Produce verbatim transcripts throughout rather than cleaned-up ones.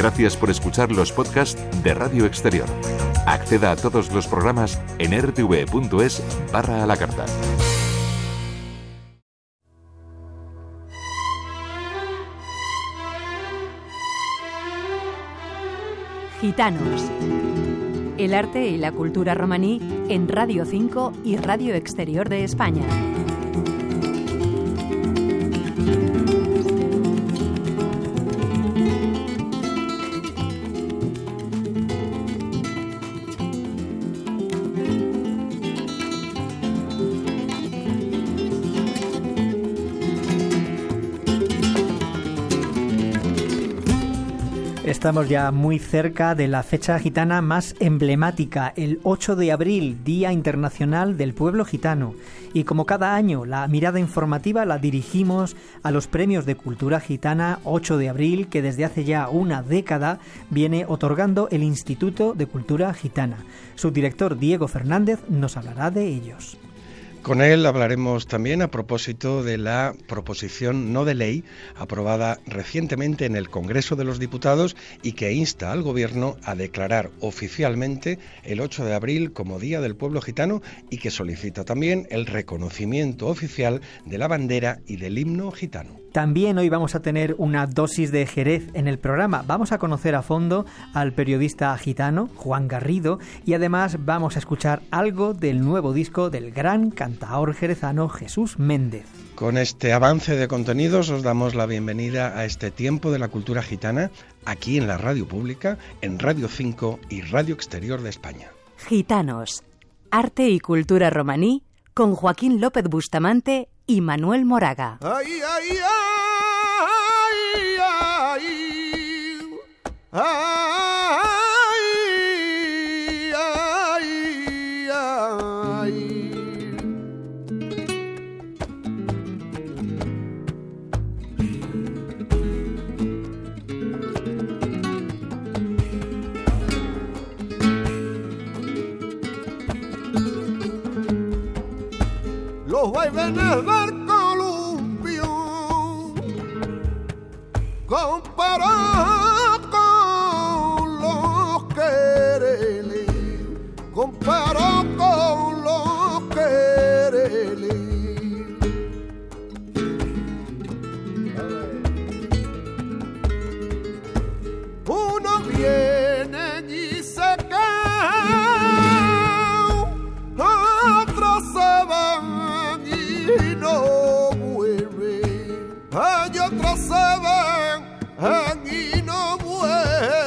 Gracias por escuchar los podcasts de Radio Exterior. Acceda a todos los programas en r t v punto es barra a la carta. Gitanos. El arte y la cultura romaní en Radio cinco y Radio Exterior de España. Estamos ya muy cerca de la fecha gitana más emblemática, el ocho de abril, Día Internacional del Pueblo Gitano. Y como cada año, la mirada informativa la dirigimos a los Premios de Cultura Gitana ocho de abril, que desde hace ya una década viene otorgando el Instituto de Cultura Gitana. Su director, Diego Fernández, nos hablará de ellos. Con él hablaremos también a propósito de la proposición no de ley aprobada recientemente en el Congreso de los Diputados y que insta al Gobierno a declarar oficialmente el ocho de abril como Día del Pueblo Gitano y que solicita también el reconocimiento oficial de la bandera y del himno gitano. También hoy vamos a tener una dosis de Jerez en el programa. Vamos a conocer a fondo al periodista gitano Juan Garrido y además vamos a escuchar algo del nuevo disco del gran cantaor jerezano Jesús Méndez. Con este avance de contenidos os damos la bienvenida a este tiempo de la cultura gitana aquí en la radio pública, en Radio cinco y Radio Exterior de España. Gitanos, arte y cultura romaní con Joaquín López Bustamante y Manuel Moraga. Ay, ay, ay, ay, ay, ay, ay, ay. Los vaivenes del columpio comparado con los quereles, comparado con los quereles. Uno viene y se cae, otros se van y no vuelven, hay otros se van y no vuelven.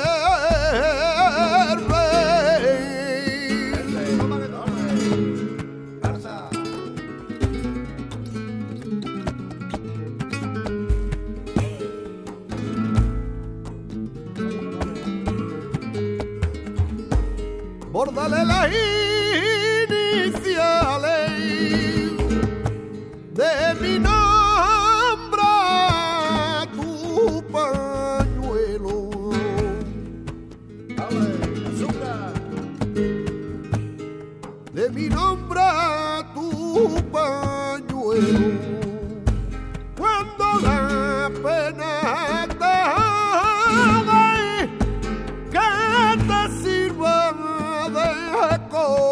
Bórdale las iniciales de mi nombre a tu pañuelo. Azúcar. De mi nombre a tu pañuelo. Cuando la pena te dé, que te sirva de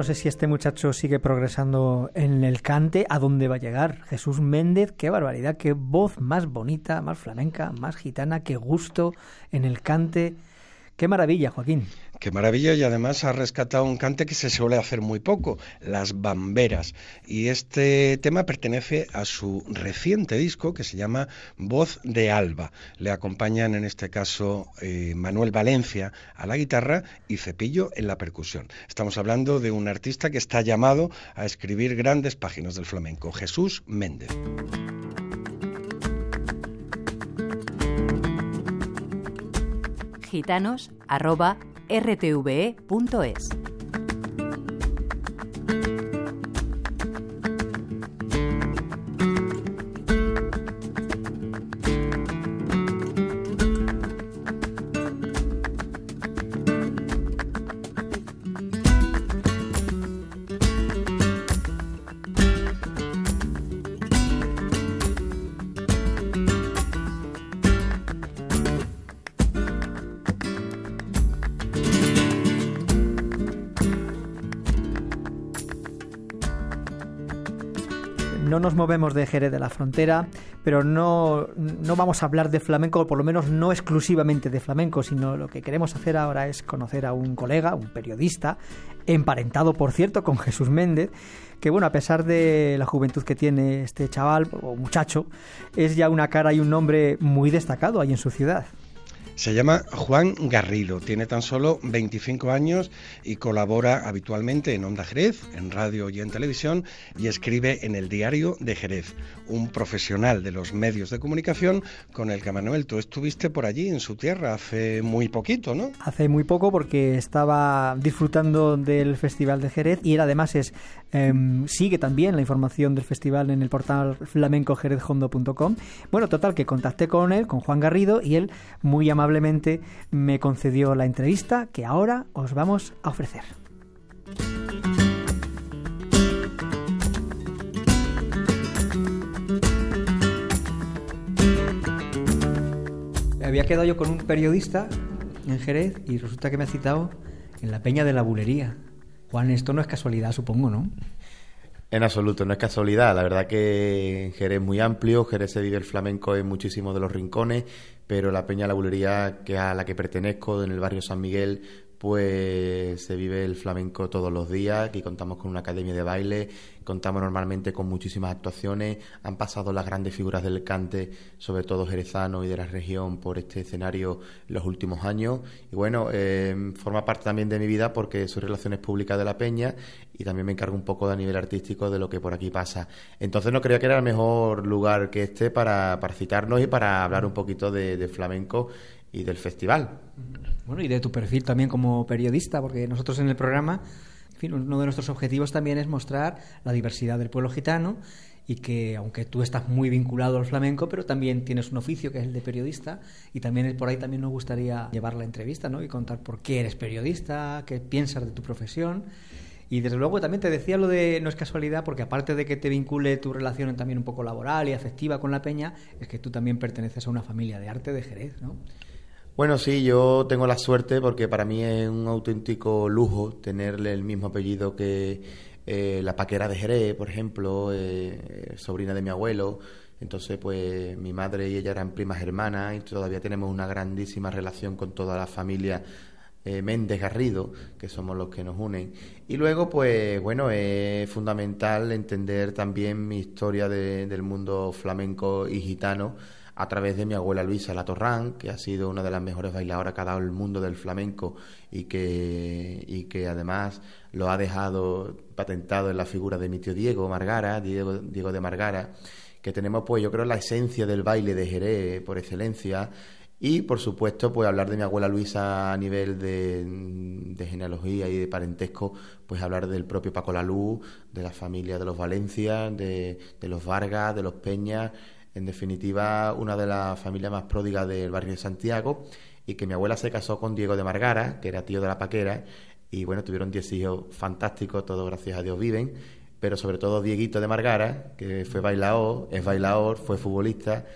sé si este muchacho sigue progresando en el cante, ¿a dónde va a llegar? Jesús Méndez, qué barbaridad, qué voz más bonita, más flamenca, más gitana, qué gusto en el cante. Qué maravilla, Joaquín. Qué maravilla, y además ha rescatado un cante que se suele hacer muy poco, las bamberas. Y este tema pertenece a su reciente disco que se llama Voz de Alba. Le acompañan en este caso eh, Manuel Valencia a la guitarra y Cepillo en la percusión. Estamos hablando de un artista que está llamado a escribir grandes páginas del flamenco, Jesús Méndez. gitanos arroba r t v e punto es. No nos movemos de Jerez de la Frontera, pero no, no vamos a hablar de flamenco, o por lo menos no exclusivamente de flamenco, sino lo que queremos hacer ahora es conocer a un colega, un periodista, emparentado, por cierto, con Jesús Méndez, que, bueno, a pesar de la juventud que tiene este chaval, o muchacho, es ya una cara y un nombre muy destacado ahí en su ciudad. Se llama Juan Garrido, tiene tan solo veinticinco años y colabora habitualmente en Onda Jerez, en radio y en televisión, y escribe en el Diario de Jerez, un profesional de los medios de comunicación con el que, Manuel, tú estuviste por allí en su tierra hace muy poquito, ¿no? Hace muy poco, porque estaba disfrutando del Festival de Jerez, y él además es eh, sigue también la información del festival en el portal flamenco jerez hondo punto com. Bueno, total, que contacté con él, con Juan Garrido, y él muy amablemente me concedió la entrevista que ahora os vamos a ofrecer. Había quedado yo con un periodista en Jerez y resulta que me ha citado en la Peña de la Bulería. Juan, esto no es casualidad, supongo, ¿no? En absoluto, no es casualidad. La verdad que Jerez es muy amplio, Jerez se vive el flamenco en muchísimos de los rincones, pero la Peña de la Bulería, que a la que pertenezco, en el barrio San Miguel, pues se vive el flamenco todos los días. Aquí contamos con una academia de baile, contamos normalmente con muchísimas actuaciones, han pasado las grandes figuras del cante, sobre todo jerezano y de la región, por este escenario en los últimos años. Y bueno, eh, forma parte también de mi vida porque soy relaciones públicas de la Peña y también me encargo un poco de a nivel artístico de lo que por aquí pasa. Entonces no creía que era el mejor lugar que este para, para citarnos y para hablar un poquito de, de flamenco y del festival. Bueno, y de tu perfil también como periodista, porque nosotros en el programa, en fin, uno de nuestros objetivos también es mostrar la diversidad del pueblo gitano, y que aunque tú estás muy vinculado al flamenco, pero también tienes un oficio que es el de periodista, y también por ahí también nos gustaría llevar la entrevista, ¿no? Y contar por qué eres periodista, qué piensas de tu profesión. Y desde luego también te decía lo de no es casualidad, porque aparte de que te vincule tu relación también un poco laboral y afectiva con la Peña, es que tú también perteneces a una familia de arte de Jerez, ¿no? Bueno, sí, yo tengo la suerte porque para mí es un auténtico lujo tenerle el mismo apellido que eh, la Paquera de Jerez, por ejemplo, eh, sobrina de mi abuelo. Entonces, pues mi madre y ella eran primas hermanas y todavía tenemos una grandísima relación con toda la familia eh, Méndez Garrido, que somos los que nos unen. Y luego, pues bueno, es fundamental entender también mi historia de, del mundo flamenco y gitano a través de mi abuela Luisa Latorrán, que ha sido una de las mejores bailadoras que ha dado el mundo del flamenco y que, y que además lo ha dejado patentado en la figura de mi tío Diego Margara, Diego, Diego de Margara, que tenemos, pues yo creo, la esencia del baile de Jerez por excelencia. Y, por supuesto, pues hablar de mi abuela Luisa a nivel de, de genealogía y de parentesco, pues hablar del propio Paco Lalú, de la familia de los Valencia, de, de los Vargas, de los Peñas. En definitiva, una de las familias más pródigas del barrio de Santiago, y que mi abuela se casó con Diego de Margara, que era tío de la Paquera, y bueno, tuvieron diez hijos fantásticos, todos gracias a Dios viven, pero sobre todo Dieguito de Margara, que fue bailaor, es bailaor, fue futbolista,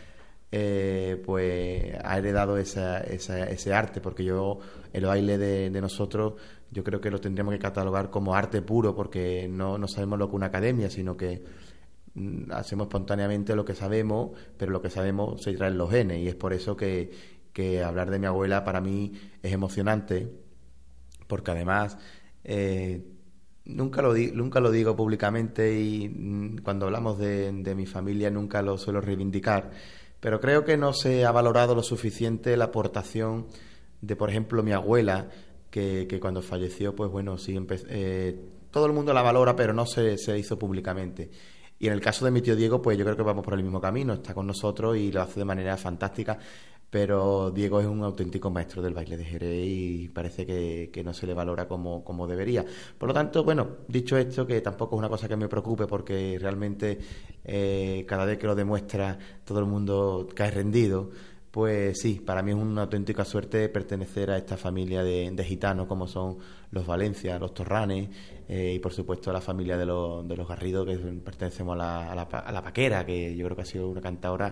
eh, pues ha heredado esa, esa, ese arte, porque yo, el baile de, de nosotros, yo creo que lo tendríamos que catalogar como arte puro, porque no, no sabemos lo que es una academia, sino que mm, hacemos espontáneamente lo que sabemos, pero lo que sabemos se trae en los genes, y es por eso que, que hablar de mi abuela para mí es emocionante, porque además eh, nunca lo di, nunca lo digo públicamente, y mm, cuando hablamos de, de mi familia nunca lo suelo reivindicar, pero creo que no se ha valorado lo suficiente la aportación de, por ejemplo, mi abuela, que, que cuando falleció, pues bueno, sí, eh, todo el mundo la valora, pero no se, se hizo públicamente. Y en el caso de mi tío Diego, pues yo creo que vamos por el mismo camino, está con nosotros y lo hace de manera fantástica, pero Diego es un auténtico maestro del baile de Jerez y parece que, que no se le valora como, como debería. Por lo tanto, bueno, dicho esto, que tampoco es una cosa que me preocupe, porque realmente eh, cada vez que lo demuestra todo el mundo cae rendido. Pues sí, para mí es una auténtica suerte pertenecer a esta familia de, de gitanos como son los Valencia, los Torranes eh, y por supuesto a la familia de los, de los Garrido, que pertenecemos a la, a, la, a la Paquera, que yo creo que ha sido una cantadora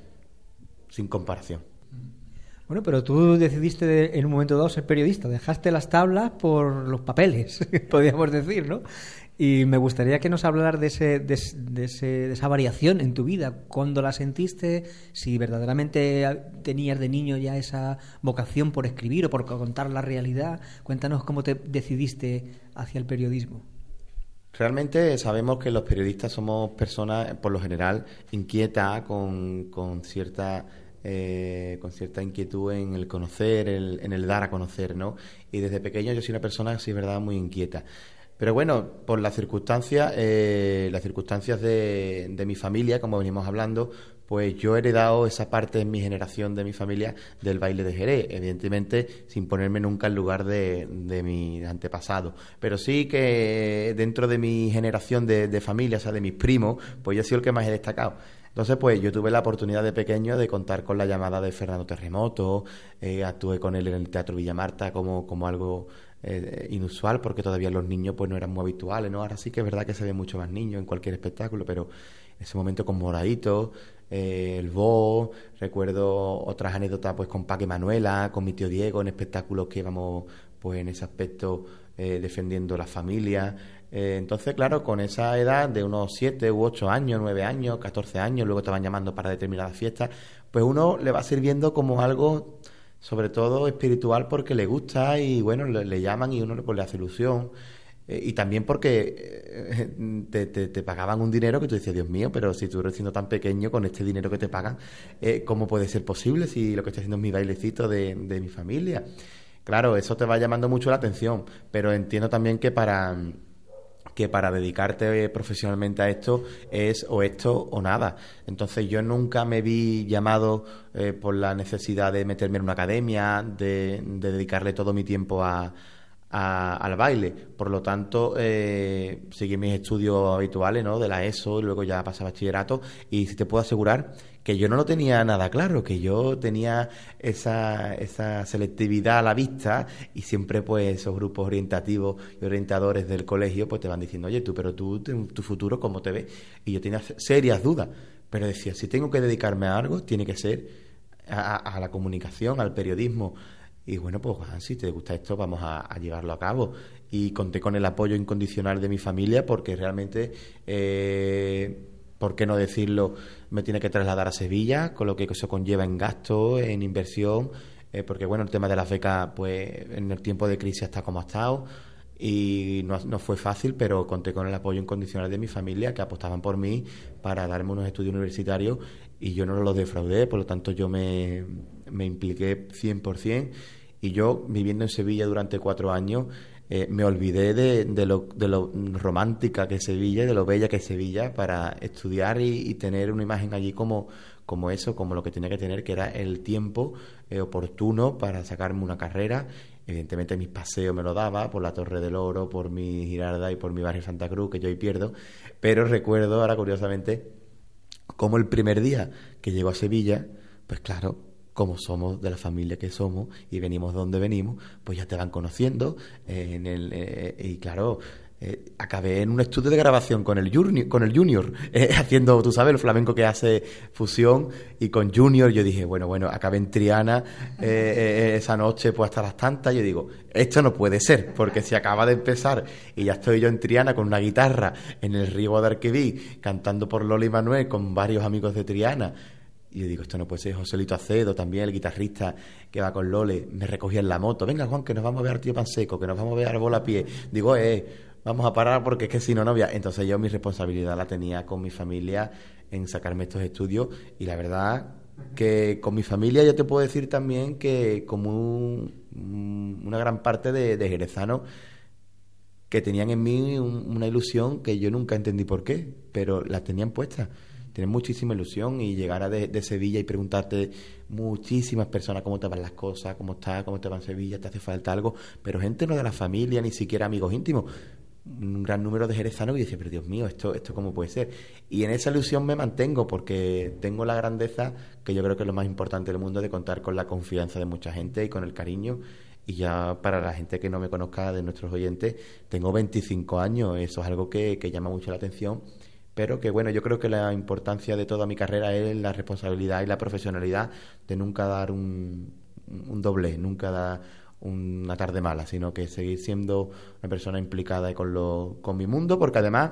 sin comparación. Bueno, pero tú decidiste en un momento dado ser periodista, dejaste las tablas por los papeles, podríamos decir, ¿no? Y me gustaría que nos hablaras de, ese, de, de, ese, de esa variación en tu vida. ¿Cuándo la sentiste? Si verdaderamente tenías de niño ya esa vocación por escribir o por contar la realidad. Cuéntanos cómo te decidiste hacia el periodismo. Realmente sabemos que los periodistas somos personas, por lo general, inquietas, con, con cierta... Eh, con cierta inquietud en el conocer, el, en el dar a conocer, ¿no? Y desde pequeño yo soy una persona, sí es verdad, muy inquieta. Pero bueno, por las circunstancias, eh, las circunstancias de, de mi familia, como venimos hablando, pues yo he heredado esa parte en mi generación de mi familia del baile de Jerez, evidentemente sin ponerme nunca en lugar de, de mi antepasado. Pero sí que dentro de mi generación de, de familia, o sea, de mis primos, pues yo he sido el que más he destacado. Entonces, pues yo tuve la oportunidad de pequeño de contar con la llamada de Fernando Terremoto, eh, actué con él en el Teatro Villa Marta como, como algo eh, inusual, porque todavía los niños pues no eran muy habituales, ¿no? Ahora sí que es verdad que se ve mucho más niños en cualquier espectáculo, pero en ese momento con Moradito, eh, el Bo, recuerdo otras anécdotas pues con Paque Manuela, con mi tío Diego, en espectáculos que íbamos pues en ese aspecto eh, defendiendo la familia. Eh, entonces, claro, con esa edad de unos siete u ocho años, nueve años, catorce años, luego te van llamando para determinadas fiestas, pues uno le va sirviendo como algo, sobre todo espiritual, porque le gusta y bueno, le, le llaman y uno pues, le hace ilusión. Eh, y también porque eh, te, te, te pagaban un dinero que tú dices, Dios mío, pero si tú eres siendo tan pequeño con este dinero que te pagan, eh, ¿cómo puede ser posible si lo que estoy haciendo es mi bailecito de, de mi familia? Claro, eso te va llamando mucho la atención, pero entiendo también que para... que para dedicarte profesionalmente a esto es o esto o nada. Entonces yo nunca me vi llamado eh, por la necesidad de meterme en una academia, de, de dedicarle todo mi tiempo a, a, al baile. Por lo tanto, eh, seguí mis estudios habituales, ¿no? De la ESO, y luego ya pasé a bachillerato, y sí te puedo asegurar que yo no lo tenía nada claro, que yo tenía esa, esa selectividad a la vista, y siempre pues esos grupos orientativos y orientadores del colegio pues te van diciendo, oye, tú, pero tú, tu futuro, ¿cómo te ves? Y yo tenía serias dudas, pero decía, si tengo que dedicarme a algo, tiene que ser a, a la comunicación, al periodismo. Y bueno, pues Juan, si te gusta esto, vamos a, a llevarlo a cabo. Y conté con el apoyo incondicional de mi familia, porque realmente... Eh, ¿por qué no decirlo? Me tiene que trasladar a Sevilla, con lo que eso conlleva en gasto, en inversión, eh, porque bueno, el tema de las becas, pues en el tiempo de crisis está como ha estado, y no, no fue fácil, pero conté con el apoyo incondicional de mi familia, que apostaban por mí para darme unos estudios universitarios, y yo no los defraudé, por lo tanto yo me, me impliqué cien por ciento, y yo, viviendo en Sevilla durante cuatro años, Eh, me olvidé de, de, lo, de lo romántica que es Sevilla, de lo bella que es Sevilla, para estudiar y, y tener una imagen allí como, como eso, como lo que tenía que tener, que era el tiempo eh, oportuno para sacarme una carrera. Evidentemente mis paseos me lo daba por la Torre del Oro, por mi Girarda y por mi barrio Santa Cruz, que yo ahí pierdo, pero recuerdo ahora curiosamente como el primer día que llego a Sevilla, pues claro, como somos de la familia que somos y venimos de donde venimos, pues ya te van conociendo eh, en el, eh, y claro, Eh, acabé en un estudio de grabación con el Junior, con el junior eh, haciendo, tú sabes, el flamenco que hace fusión, y con Junior yo dije, bueno, bueno, acabé en Triana eh, eh, esa noche pues hasta las tantas. Yo digo, esto no puede ser, porque si acaba de empezar y ya estoy yo en Triana con una guitarra en el río de Arquebí cantando por Lola y Manuel con varios amigos de Triana. Y yo digo, esto no puede ser. Joselito Acedo, también el guitarrista que va con Lole, me recogía en la moto. Venga, Juan, que nos vamos a ver al tío Panseco, que nos vamos a ver al bola a pie. Digo, eh... vamos a parar porque es que si no, no voy a... Entonces yo mi responsabilidad la tenía con mi familia en sacarme estos estudios, y la verdad que con mi familia yo te puedo decir también que como un, una gran parte de, de jerezanos que tenían en mí un, una ilusión que yo nunca entendí por qué, pero la tenían puesta. Tienen muchísima ilusión, y llegar a de, de Sevilla y preguntarte muchísimas personas cómo te van las cosas, cómo estás, cómo te va en Sevilla, te hace falta algo, pero gente no de la familia, ni siquiera amigos íntimos. Un gran número de jerezanos que dice, pero Dios mío, esto esto cómo puede ser. Y en esa ilusión me mantengo, porque tengo la grandeza, que yo creo que es lo más importante del mundo, de contar con la confianza de mucha gente y con el cariño. Y ya para la gente que no me conozca, de nuestros oyentes, tengo veinticinco años, eso es algo que, que llama mucho la atención, pero que bueno, yo creo que la importancia de toda mi carrera es la responsabilidad y la profesionalidad de nunca dar un, un doble, nunca dar una tarde mala, sino que seguir siendo una persona implicada con lo, con mi mundo, porque además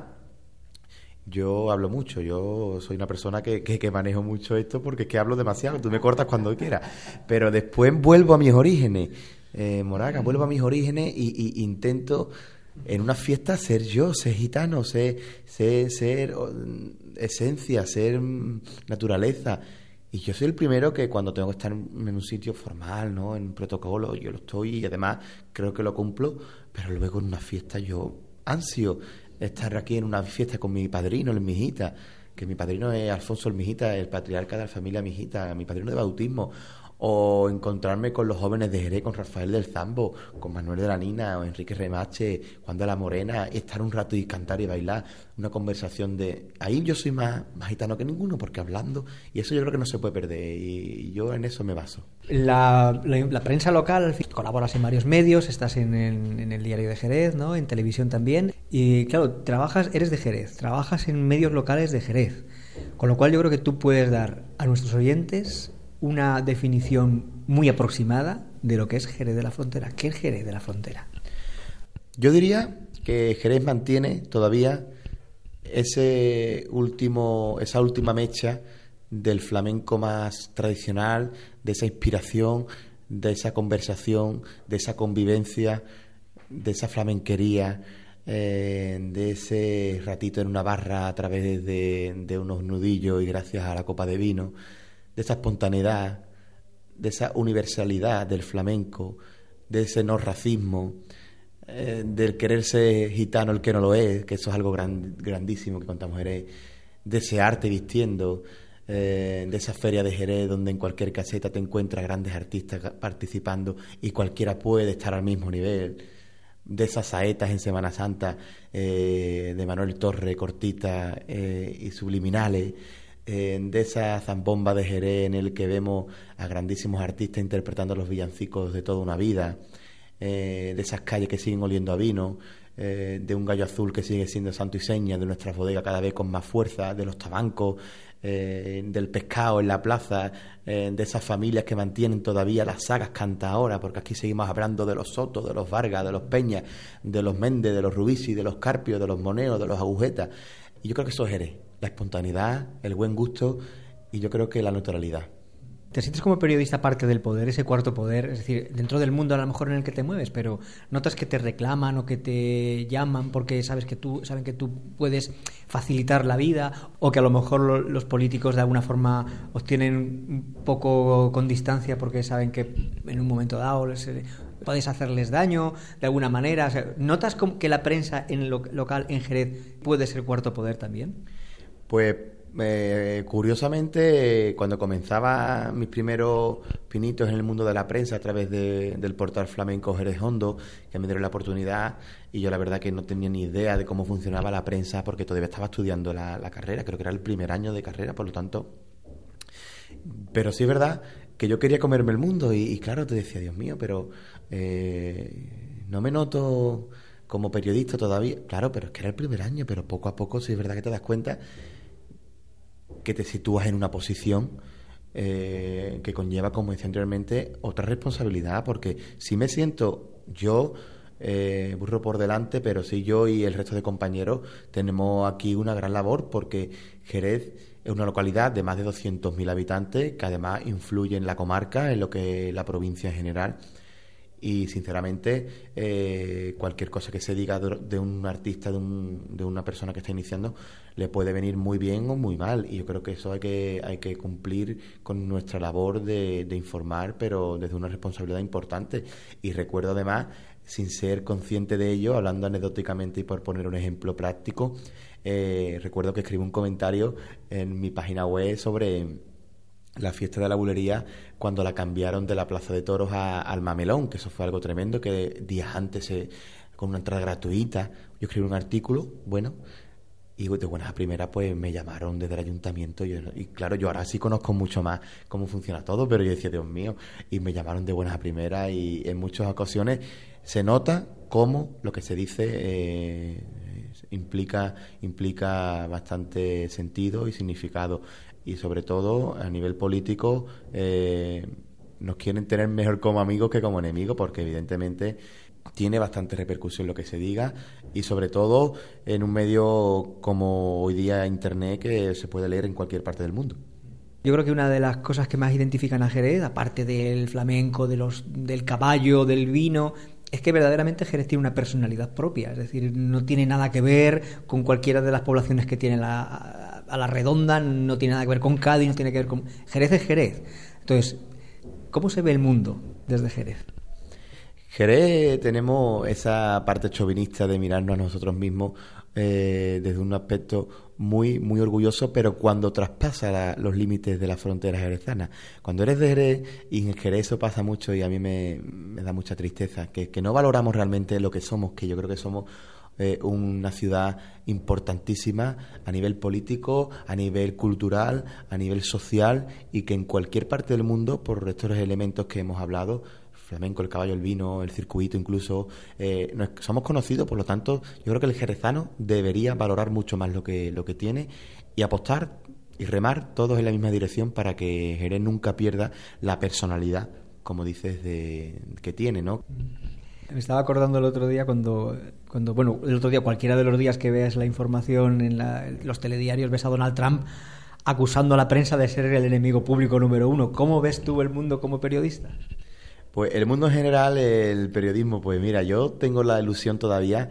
yo hablo mucho, yo soy una persona que, que, que manejo mucho esto, porque es que hablo demasiado, tú me cortas cuando quieras, pero después vuelvo a mis orígenes, eh, Moraga, vuelvo a mis orígenes y, y intento en una fiesta ser yo, ser gitano, ser, ser, ser esencia, ser naturaleza. Y yo soy el primero que cuando tengo que estar en un sitio formal, ¿no?, en un protocolo, yo lo estoy, y además creo que lo cumplo, pero luego en una fiesta yo ansio estar aquí en una fiesta con mi padrino, el Mijita, que mi padrino es Alfonso el Mijita, el patriarca de la familia Mijita, mi padrino de bautismo, o encontrarme con los jóvenes de Jerez, con Rafael del Zambo, con Manuel de la Nina, o Enrique Remache, Juan de la Morena, y estar un rato y cantar y bailar, una conversación de... Ahí yo soy más, más gitano que ninguno, porque hablando, y eso yo creo que no se puede perder, y yo en eso me baso. La, la, la prensa local, colaboras en varios medios, estás en el, en el Diario de Jerez, ¿no?, en televisión también, y claro, trabajas, eres de Jerez, trabajas en medios locales de Jerez, con lo cual yo creo que tú puedes dar a nuestros oyentes una definición muy aproximada de lo que es Jerez de la Frontera. ¿Qué es Jerez de la Frontera? Yo diría que Jerez mantiene todavía ese último, esa última mecha del flamenco más tradicional, de esa inspiración, de esa conversación, de esa convivencia, de esa flamenquería, eh, de ese ratito en una barra a través de, de unos nudillos y gracias a la copa de vino, de esa espontaneidad, de esa universalidad del flamenco, de ese no racismo, eh, del quererse gitano el que no lo es, que eso es algo gran, grandísimo que contamos Jerez, de ese arte vistiendo, eh, de esa feria de Jerez donde en cualquier caseta te encuentras grandes artistas participando y cualquiera puede estar al mismo nivel, de esas saetas en Semana Santa eh, de Manuel Torre, cortitas eh, y subliminales, Eh, de esa zambomba de Jerez en el que vemos a grandísimos artistas interpretando los villancicos de toda una vida, eh, de esas calles que siguen oliendo a vino, eh, de un gallo azul que sigue siendo santo y seña, de nuestras bodegas cada vez con más fuerza, de los tabancos, eh, del pescado en la plaza, eh, de esas familias que mantienen todavía las sagas cantaoras, porque aquí seguimos hablando de los Sotos, de los Vargas, de los Peñas, de los Méndez, de los Rubisi, de los Carpios, de los Moneos, de los Agujetas. Y yo creo que eso es Jerez, la espontaneidad, el buen gusto y yo creo que la neutralidad. ¿Te sientes como periodista parte del poder, ese cuarto poder? Es decir, dentro del mundo a lo mejor en el que te mueves, pero notas que te reclaman o que te llaman porque sabes que tú, saben que tú puedes facilitar la vida, o que a lo mejor lo, los políticos de alguna forma os tienen un poco con distancia porque saben que en un momento dado les, podéis hacerles daño de alguna manera. O sea, ¿notas como que la prensa en lo local en Jerez puede ser cuarto poder también? Pues eh, curiosamente, cuando comenzaba mis primeros pinitos en el mundo de la prensa a través de, del portal flamenco Jerez Hondo, que me dieron la oportunidad, y yo la verdad que no tenía ni idea de cómo funcionaba la prensa porque todavía estaba estudiando la, la carrera, creo que era el primer año de carrera, por lo tanto. Pero sí es verdad que yo quería comerme el mundo y, y claro, te decía, Dios mío, pero eh, no me noto como periodista todavía. Claro, pero es que era el primer año, pero poco a poco sí es verdad que te das cuenta que te sitúas en una posición eh, que conlleva, como decía anteriormente, otra responsabilidad, porque si me siento yo eh, burro por delante, pero sí yo y el resto de compañeros tenemos aquí una gran labor, porque Jerez es una localidad de más de doscientos mil habitantes que además influye en la comarca, en lo que es la provincia en general. Y sinceramente eh, cualquier cosa que se diga de un artista, de, un, de una persona que está iniciando, le puede venir muy bien o muy mal, y yo creo que eso hay que hay que cumplir con nuestra labor de, de informar, pero desde una responsabilidad importante. Y recuerdo además, sin ser consciente de ello, hablando anecdóticamente y por poner un ejemplo práctico, eh, recuerdo que escribí un comentario en mi página web sobre la fiesta de la bulería cuando la cambiaron de la Plaza de Toros a, al Mamelón, que eso fue algo tremendo, que días antes, eh, con una entrada gratuita, yo escribí un artículo, bueno, y de buenas a primeras pues me llamaron desde el ayuntamiento, y, yo, y claro, yo ahora sí conozco mucho más cómo funciona todo, pero yo decía, Dios mío, y me llamaron de buenas a primeras, y en muchas ocasiones se nota cómo lo que se dice eh, implica, implica bastante sentido y significado. Y sobre todo a nivel político eh, nos quieren tener mejor como amigos que como enemigos, porque evidentemente tiene bastante repercusión lo que se diga, y sobre todo en un medio como hoy día Internet, que se puede leer en cualquier parte del mundo. Yo creo que una de las cosas que más identifican a Jerez, aparte del flamenco, de los, del caballo, del vino, es que verdaderamente Jerez tiene una personalidad propia, es decir, no tiene nada que ver con cualquiera de las poblaciones que tiene la, a la redonda, no tiene nada que ver con Cádiz, no tiene que ver con... Jerez es Jerez. Entonces, ¿cómo se ve el mundo desde Jerez? Jerez tenemos esa parte chauvinista de mirarnos a nosotros mismos eh, desde un aspecto muy muy orgulloso, pero cuando traspasa la, los límites de las fronteras jerezanas. Cuando eres de Jerez, y en Jerez eso pasa mucho y a mí me, me da mucha tristeza, que, que no valoramos realmente lo que somos, que yo creo que somos eh, una ciudad importantísima a nivel político, a nivel cultural, a nivel social, y que en cualquier parte del mundo, por estos elementos que hemos hablado, flamenco, el caballo, el vino, el circuito incluso, eh, no es, somos conocidos. Por lo tanto, yo creo que el jerezano debería valorar mucho más lo que, lo que tiene, y apostar y remar todos en la misma dirección para que Jerez nunca pierda la personalidad, como dices, de, que tiene, ¿no? Me estaba acordando el otro día cuando, cuando, bueno, el otro día, cualquiera de los días que veas la información en, la, en los telediarios, ves a Donald Trump acusando a la prensa de ser el enemigo público número uno. ¿Cómo ves tú el mundo como periodista? Pues el mundo en general, el periodismo, pues mira, yo tengo la ilusión todavía,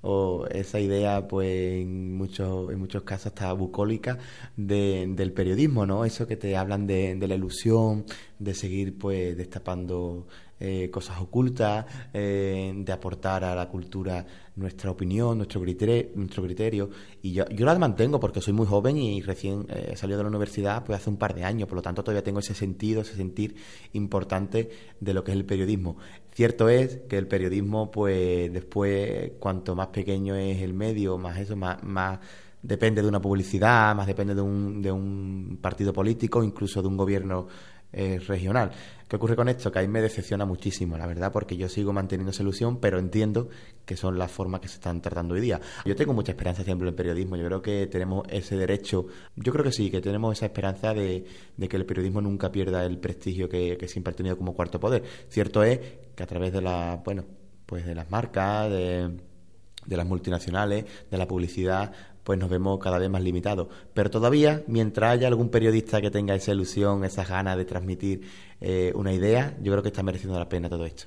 o esa idea, pues en muchos en muchos casos está bucólica, de, del periodismo, ¿no? Eso que te hablan de, de la ilusión, de seguir pues destapando eh, cosas ocultas, eh, de aportar a la cultura nuestra opinión, nuestro criterio, nuestro criterio. Y yo, yo la mantengo porque soy muy joven y recién he eh, salido de la universidad pues hace un par de años, por lo tanto todavía tengo ese sentido, ese sentir importante de lo que es el periodismo. Cierto es que el periodismo, pues después, cuanto más pequeño es el medio, más eso, más, más depende de una publicidad, más depende de un, de un partido político, incluso de un gobierno eh, regional. ¿Qué ocurre con esto? Que a mí me decepciona muchísimo, la verdad, porque yo sigo manteniendo esa ilusión, pero entiendo que son las formas que se están tratando hoy día. Yo tengo mucha esperanza siempre en el periodismo, yo creo que tenemos ese derecho, yo creo que sí, que tenemos esa esperanza de, de que el periodismo nunca pierda el prestigio que, que siempre ha tenido como cuarto poder. Cierto es que a través de la, bueno, pues de las marcas, de, de las multinacionales, de la publicidad, pues nos vemos cada vez más limitados. Pero todavía, mientras haya algún periodista que tenga esa ilusión, esas ganas de transmitir eh, una idea, yo creo que está mereciendo la pena todo esto.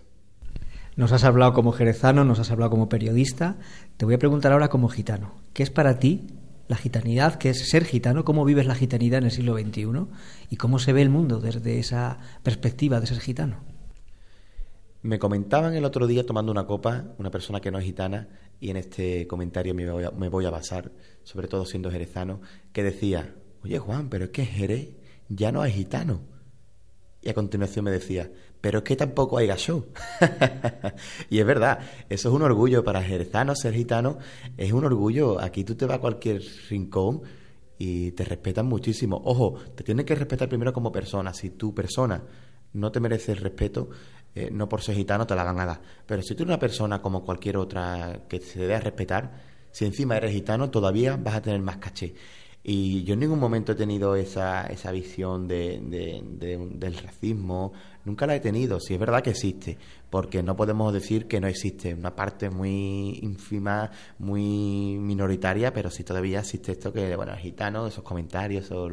Nos has hablado como jerezano, nos has hablado como periodista. Te voy a preguntar ahora como gitano. ¿Qué es para ti la gitanidad? ¿Qué es ser gitano? ¿Cómo vives la gitanidad en el siglo veintiuno? ¿Y cómo se ve el mundo desde esa perspectiva de ser gitano? Me comentaban el otro día tomando una copa una persona que no es gitana, y en este comentario me voy a, me voy a basar, sobre todo siendo jerezano, que decía: oye Juan, pero es que Jerez ya no es gitano. Y a continuación me decía: pero es que tampoco hay gashow. Y es verdad, eso es un orgullo para jerezanos, ser gitano es un orgullo. Aquí tú te vas a cualquier rincón y te respetan muchísimo. Ojo, te tienen que respetar primero como persona. Si tu persona no te merece el respeto, eh, no por ser gitano te la hagan nada. Pero si tú eres una persona como cualquier otra que se debe respetar, si encima eres gitano, todavía vas a tener más caché. Y yo en ningún momento he tenido esa, esa visión de, de, de, del racismo, nunca la he tenido. Sí es verdad que existe, porque no podemos decir que no existe, una parte muy ínfima, muy minoritaria, pero sí todavía existe esto que, bueno, el gitano, esos comentarios, esos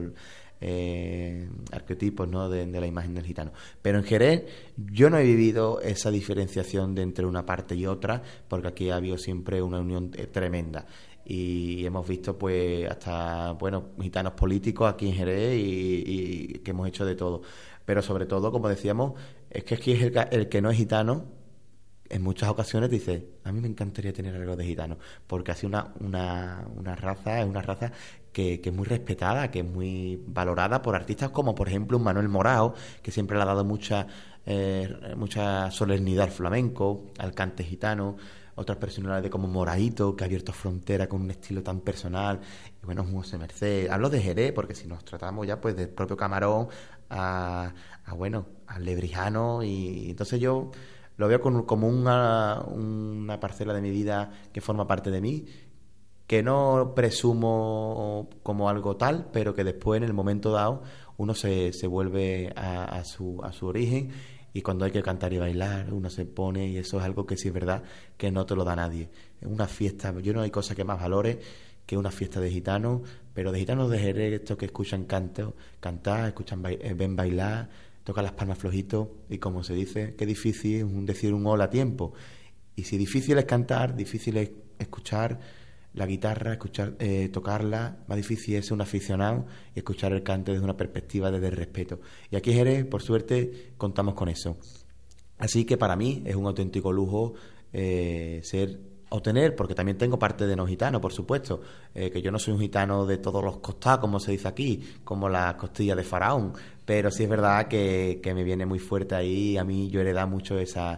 eh, arquetipos, ¿no?, de, de la imagen del gitano. Pero en Jerez yo no he vivido esa diferenciación de entre una parte y otra, porque aquí ha habido siempre una unión eh, tremenda. Y hemos visto pues hasta, bueno, gitanos políticos aquí en Jerez y, y que hemos hecho de todo. Pero sobre todo, como decíamos, es que aquí es el, el que no es gitano, en muchas ocasiones dice, a mí me encantaría tener algo de gitano, porque así una, una, una raza, es una raza que, que es muy respetada, que es muy valorada por artistas como por ejemplo un Manuel Morao, que siempre le ha dado mucha, eh, mucha solemnidad al flamenco, al cante gitano. Otras personalidades como Moraito, que ha abierto frontera con un estilo tan personal. Y bueno, José Merced. Hablo de Jerez, porque si nos tratamos ya pues del propio Camarón a, a bueno, al Lebrijano. Y entonces yo lo veo con, como una, una parcela de mi vida que forma parte de mí, que no presumo como algo tal, pero que después en el momento dado uno se, se vuelve a, a, su, a su origen. Y cuando hay que cantar y bailar, uno se pone, y eso es algo que sí es verdad que no te lo da nadie. Es una fiesta, yo no hay cosa que más valore que una fiesta de gitanos, pero de gitanos de Jerez, estos que escuchan canto, cantar, escuchan ven bailar, tocan las palmas flojito, y como se dice, qué difícil es decir un hola a tiempo. Y si difícil es cantar, difícil es escuchar la guitarra, escuchar eh, tocarla, más difícil es ser un aficionado y escuchar el cante desde una perspectiva desde el respeto. Y aquí en Jerez, por suerte, contamos con eso. Así que para mí es un auténtico lujo eh, ser o tener, porque también tengo parte de no gitano, por supuesto, eh, que yo no soy un gitano de todos los costados, como se dice aquí, como la costilla de Faraón, pero sí es verdad que, que me viene muy fuerte ahí, a mí yo heredado mucho esa,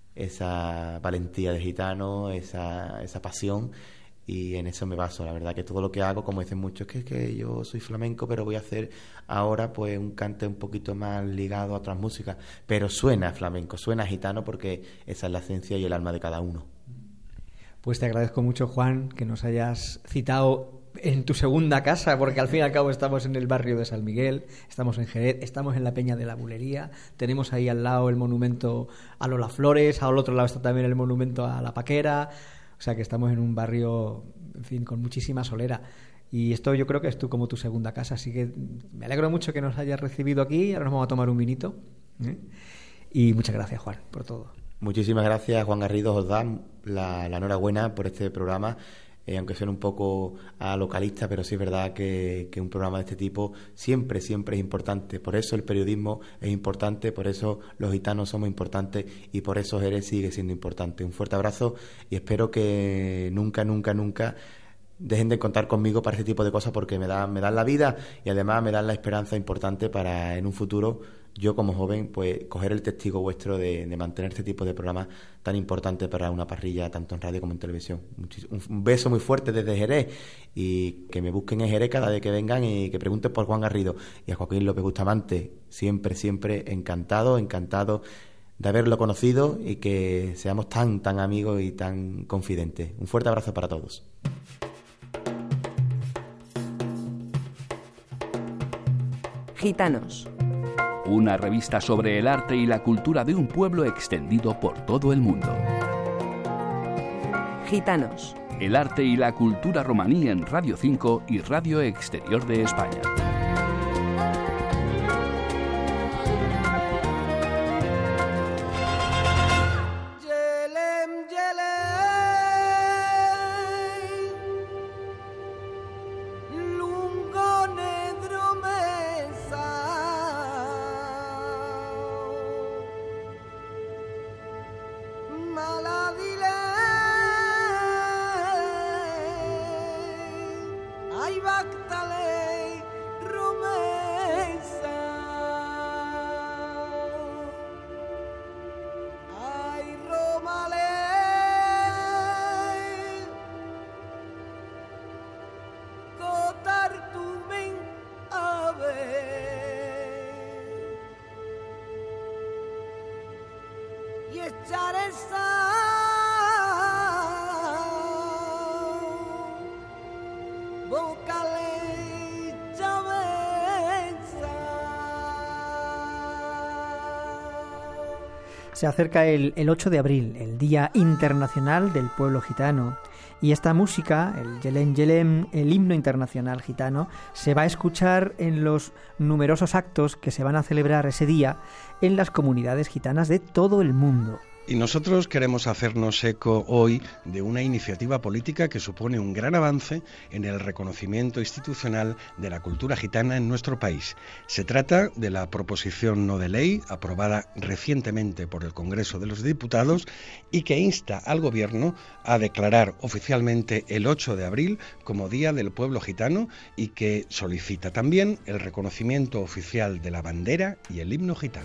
esa valentía de gitano, esa, esa pasión. Y en eso me baso, la verdad que todo lo que hago, como dicen muchos, es que, que yo soy flamenco, pero voy a hacer ahora pues un cante un poquito más ligado a otras músicas, pero suena flamenco, suena gitano, porque esa es la esencia y el alma de cada uno. Pues te agradezco mucho, Juan, que nos hayas citado en tu segunda casa, porque al fin y al cabo estamos en el barrio de San Miguel, estamos en Jerez, estamos en la Peña de la Bulería, tenemos ahí al lado el monumento a Lola Flores, al otro lado está también el monumento a la Paquera. O sea que estamos en un barrio, en fin, con muchísima solera. Y esto yo creo que es tú como tu segunda casa. Así que me alegro mucho que nos hayas recibido aquí. Ahora nos vamos a tomar un vinito. ¿eh? Y muchas gracias, Juan, por todo. Muchísimas gracias, Juan Garrido. Os dan la, la enhorabuena por este programa. Eh, aunque suene un poco a localista, pero sí es verdad que, que un programa de este tipo siempre, siempre es importante. Por eso el periodismo es importante, por eso los gitanos somos importantes y por eso Jerez sigue siendo importante. Un fuerte abrazo y espero que nunca, nunca, nunca dejen de contar conmigo para este tipo de cosas, porque me dan, me dan la vida y además me dan la esperanza importante para en un futuro, yo como joven, pues coger el testigo vuestro de, de mantener este tipo de programas tan importantes para una parrilla, tanto en radio como en televisión. Un, un beso muy fuerte desde Jerez, y que me busquen en Jerez cada vez que vengan y que pregunten por Juan Garrido. Y a Joaquín López Bustamante, siempre, siempre encantado, encantado de haberlo conocido y que seamos tan, tan amigos y tan confidentes. Un fuerte abrazo para todos. Gitanos. Una revista sobre el arte y la cultura de un pueblo extendido por todo el mundo. Gitanos. El arte y la cultura romaní en Radio cinco y Radio Exterior de España. echar esa boca lecha benza. Se acerca el, el ocho de abril, el Día Internacional del Pueblo Gitano. Y esta música, el Yelén Yelén, el himno internacional gitano, se va a escuchar en los numerosos actos que se van a celebrar ese día en las comunidades gitanas de todo el mundo. Y nosotros queremos hacernos eco hoy de una iniciativa política que supone un gran avance en el reconocimiento institucional de la cultura gitana en nuestro país. Se trata de la proposición no de ley aprobada recientemente por el Congreso de los Diputados y que insta al Gobierno a declarar oficialmente el ocho de abril como Día del Pueblo Gitano y que solicita también el reconocimiento oficial de la bandera y el himno gitano.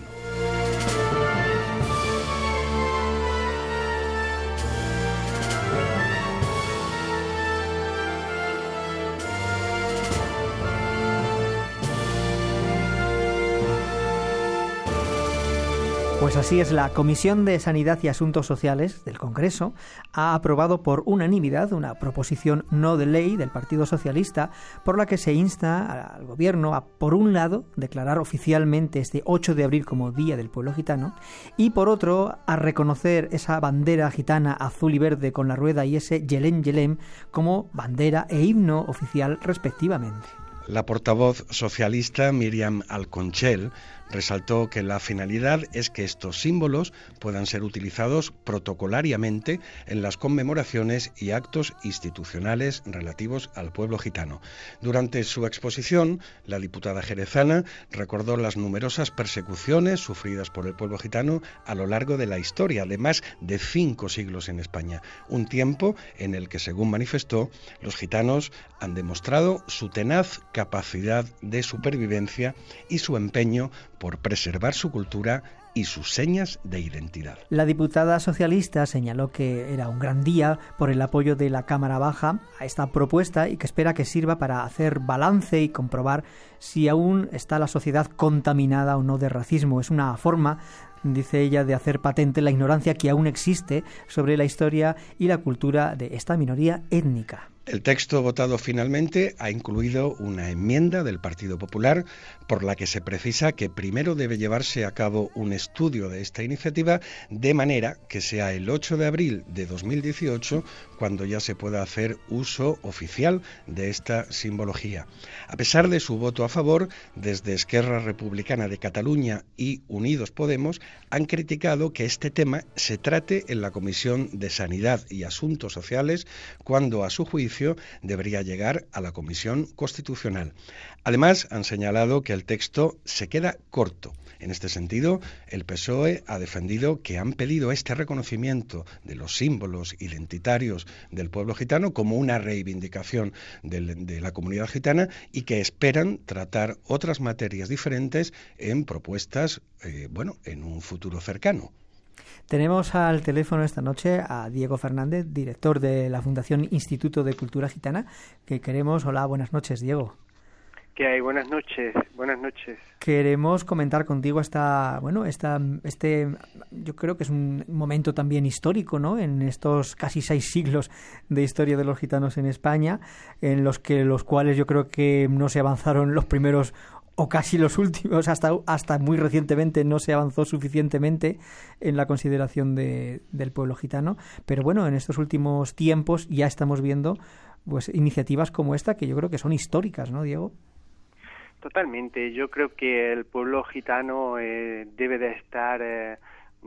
Pues así es, la Comisión de Sanidad y Asuntos Sociales del Congreso ha aprobado por unanimidad una proposición no de ley del Partido Socialista por la que se insta al Gobierno a, por un lado, declarar oficialmente este ocho de abril como Día del Pueblo Gitano y, por otro, a reconocer esa bandera gitana azul y verde con la rueda y ese Yelén Yelén como bandera e himno oficial respectivamente. La portavoz socialista Míriam Alconchel resaltó que la finalidad es que estos símbolos puedan ser utilizados protocolariamente en las conmemoraciones y actos institucionales relativos al pueblo gitano. Durante su exposición, la diputada jerezana recordó las numerosas persecuciones sufridas por el pueblo gitano a lo largo de la historia de más de cinco siglos en España, un tiempo en el que, según manifestó, los gitanos han demostrado su tenaz capacidad de supervivencia y su empeño por preservar su cultura y sus señas de identidad. La diputada socialista señaló que era un gran día por el apoyo de la Cámara Baja a esta propuesta y que espera que sirva para hacer balance y comprobar si aún está la sociedad contaminada o no de racismo. Es una forma, dice ella, de hacer patente la ignorancia que aún existe sobre la historia y la cultura de esta minoría étnica. El texto votado finalmente ha incluido una enmienda del Partido Popular por la que se precisa que primero debe llevarse a cabo un estudio de esta iniciativa de manera que sea el ocho de abril de dos mil dieciocho cuando ya se pueda hacer uso oficial de esta simbología. A pesar de su voto a favor, desde Esquerra Republicana de Cataluña y Unidos Podemos han criticado que este tema se trate en la Comisión de Sanidad y Asuntos Sociales cuando, a su juicio, debería llegar a la Comisión Constitucional. Además, han señalado que el texto se queda corto. En este sentido, el P S O E ha defendido que han pedido este reconocimiento de los símbolos identitarios del pueblo gitano como una reivindicación de, de la comunidad gitana y que esperan tratar otras materias diferentes en propuestas, eh, bueno, en un futuro cercano. Tenemos al teléfono esta noche a Diego Fernández, director de la Fundación Instituto de Cultura Gitana, que queremos... Hola, buenas noches, Diego. ¿Qué hay? Buenas noches, buenas noches. Queremos comentar contigo esta, bueno, esta, este, yo creo que es un momento también histórico, ¿no? En estos casi seis siglos de historia de los gitanos en España, en los que los cuales yo creo que no se avanzaron los primeros o casi los últimos, hasta hasta muy recientemente no se avanzó suficientemente en la consideración de, del pueblo gitano, pero bueno, en estos últimos tiempos ya estamos viendo pues iniciativas como esta que yo creo que son históricas, ¿no, Diego? Totalmente, yo creo que el pueblo gitano eh, debe de estar eh,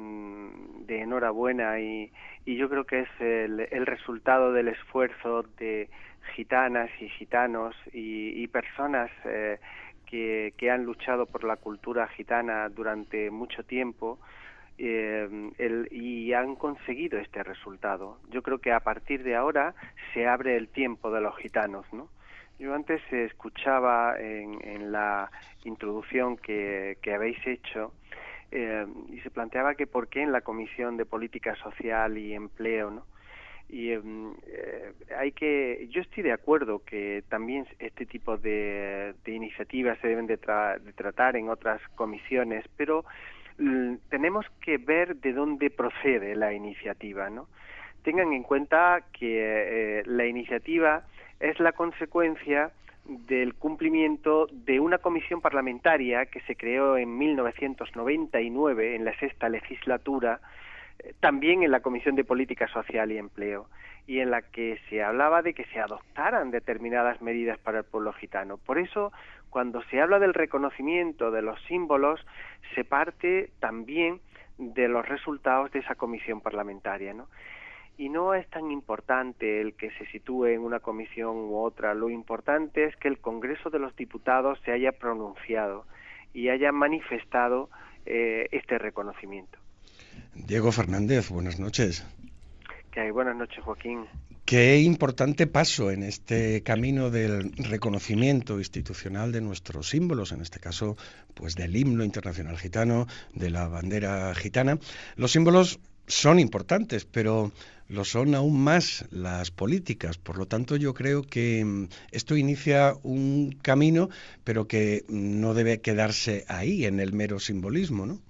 de enhorabuena y, y yo creo que es el, el resultado del esfuerzo de gitanas y gitanos y, y personas eh, Que, que han luchado por la cultura gitana durante mucho tiempo eh, el, y han conseguido este resultado. Yo creo que a partir de ahora se abre el tiempo de los gitanos, ¿no? Yo antes escuchaba en, en la introducción que, que habéis hecho eh, y se planteaba que por qué en la Comisión de Política Social y Empleo, ¿no? Y eh, hay que, yo estoy de acuerdo que también este tipo de, de iniciativas se deben de, tra, de tratar en otras comisiones, pero tenemos que ver de dónde procede la iniciativa, ¿no? Tengan en cuenta que eh, la iniciativa es la consecuencia del cumplimiento de una comisión parlamentaria que se creó en mil novecientos noventa y nueve, en la sexta legislatura, eh, también en la Comisión de Política Social y Empleo, y en la que se hablaba de que se adoptaran determinadas medidas para el pueblo gitano. Por eso, cuando se habla del reconocimiento de los símbolos, se parte también de los resultados de esa comisión parlamentaria, ¿no? Y no es tan importante el que se sitúe en una comisión u otra, lo importante es que el Congreso de los Diputados se haya pronunciado y haya manifestado eh, este reconocimiento. Diego Fernández, buenas noches. ¿Qué hay? Buenas noches, Joaquín. Qué importante paso en este camino del reconocimiento institucional de nuestros símbolos, en este caso, pues del himno internacional gitano, de la bandera gitana. Los símbolos son importantes, pero lo son aún más las políticas. Por lo tanto, yo creo que esto inicia un camino, pero que no debe quedarse ahí, en el mero simbolismo, ¿no?